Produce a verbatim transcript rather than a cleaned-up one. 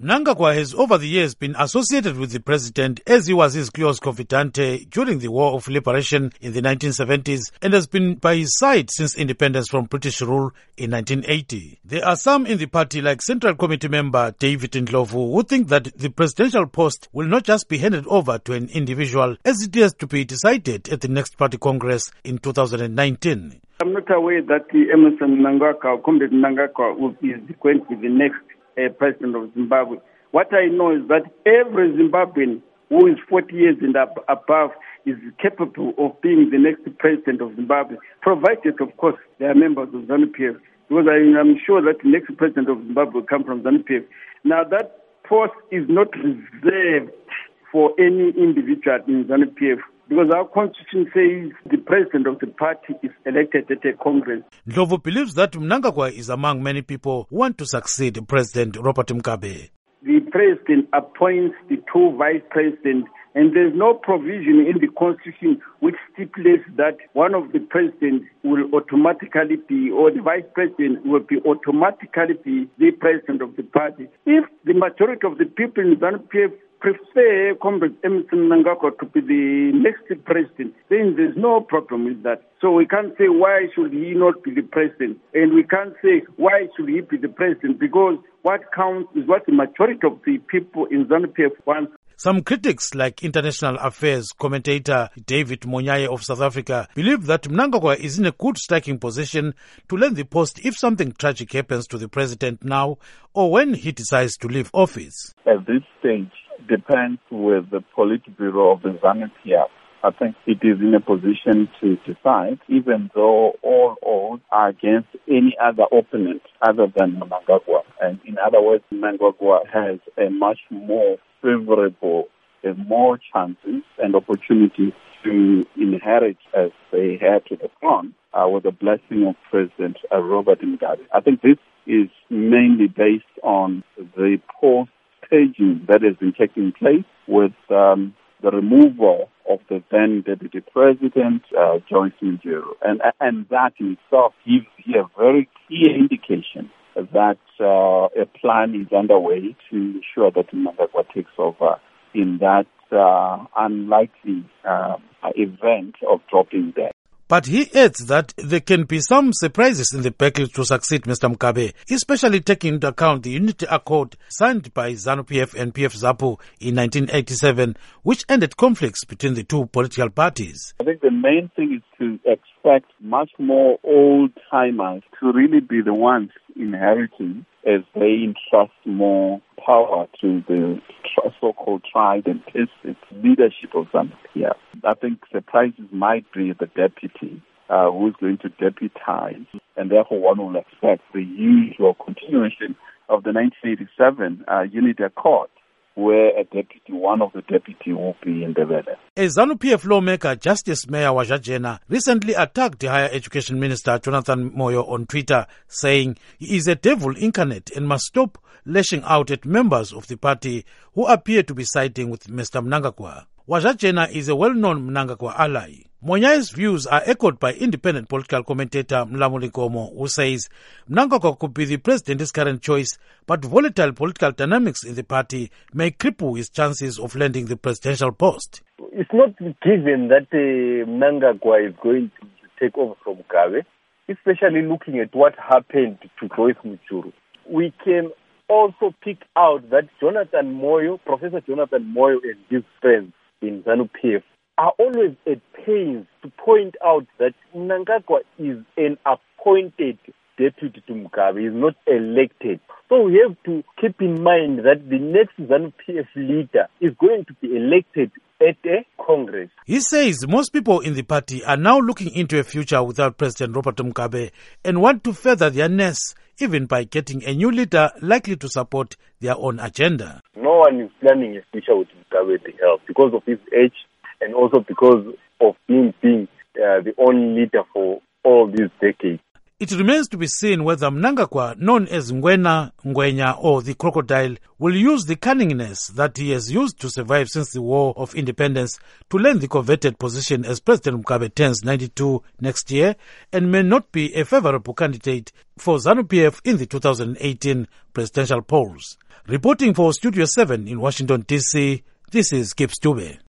Mnangagwa has over the years been associated with the president as he was his close confidante during the War of Liberation in the nineteen seventies and has been by his side since independence from British rule in nineteen eighty. There are some in the party like Central Committee member David Ndlovu who think that the presidential post will not just be handed over to an individual as it has to be decided at the next party congress in two thousand nineteen. I'm not aware that the Emmerson Mnangagwa or Comrade Mnangagwa is going to be the next uh, president of Zimbabwe. What I know is that every Zimbabwean who is forty years and ab- above is capable of being the next president of Zimbabwe, provided, of course, they are members of ZANU-P F. Because I am sure that the next president of Zimbabwe will come from ZANU-P F. Now, that post is not reserved for any individual in ZANU-P F. Because our constitution says the president of the party is elected at a congress. Ndlovu believes that Mnangagwa is among many people who want to succeed President Robert Mugabe. The president appoints the two vice presidents, and there's no provision in the constitution which stipulates that one of the presidents will automatically be, or the vice president will be automatically be the president of the party. If the majority of the people in ZANU-P F prefer Comrade Emmerson Mnangagwa to be the next president, then there's no problem with that. So we can't say why should he not be the president, and we can't say why should he be the president, because what counts is what the majority of the people in ZANU-P F want. Some critics, like international affairs commentator David Monyaye of South Africa, believe that Mnangagwa is in a good striking position to land the post if something tragic happens to the president now or when he decides to leave office. At this stage, depends with the Politburo of the ZANU-P F. I think it is in a position to decide, even though all odds are against any other opponent other than Mnangagwa. And in other words, Mnangagwa has a much more favorable, uh, more chances and opportunities to inherit as they heir to the throne uh, with the blessing of President uh, Robert Mugabe. I think this is mainly based on the post-staging that has been taking place with um, the removal of the then Deputy President, uh, Joyce Mujuru. And, and that in itself gives you a very clear indication that uh, a plan is underway to ensure that Mnangagwa takes over in that uh, unlikely uh, event of dropping dead. But he adds that there can be some surprises in the package to succeed Mister Mugabe, especially taking into account the Unity Accord signed by ZANU-P F and P F ZAPU in nineteen eighty-seven, which ended conflicts between the two political parties. I think the main thing is to expect much more old-timers to really be the ones inheriting as they entrust more power to the so-called tried and tested leadership of ZANU-P F. I think surprises might be the deputy uh, who's going to deputize, and therefore one will expect the usual continuation of the nineteen eighty-seven uh, Unity Accord, where a deputy, one of the deputy will be in the veil. A ZANU-P F lawmaker, Justice Mayor Wajajena, recently attacked the Higher Education Minister Jonathan Moyo on Twitter, saying he is a devil incarnate and must stop lashing out at members of the party who appear to be siding with Mister Mnangagwa. Wajajena is a well-known Mnangagwa ally. Monyaye's views are echoed by independent political commentator Mlamuli Gomo, who says Mnangagwa could be the president's current choice, but volatile political dynamics in the party may cripple his chances of landing the presidential post. It's not given that uh, Mnangagwa is going to take over from Mugabe, especially looking at what happened to Joyce Mujuru. We can also pick out that Jonathan Moyo, Professor Jonathan Moyo and his friends in ZANU-P F are always at pains to point out that Mnangagwa is an appointed deputy to Mugabe. He is not elected. So we have to keep in mind that the next ZANU-P F leader is going to be elected at a congress. He says most people in the party are now looking into a future without President Robert Mugabe and want to further their nests, even by getting a new leader likely to support their own agenda. No one is planning a future with Mugabe at the help because of his age and also because of him being uh, the only leader for all these decades. It remains to be seen whether Mnangagwa, known as Ngwena, Ngwenya or the crocodile, will use the cunningness that he has used to survive since the War of Independence to land the coveted position as President Mugabe turns ninety-two next year and may not be a favorable candidate for ZANU-P F in the two thousand eighteen presidential polls. Reporting for Studio seven in Washington, D C, this is Gibbs Dube.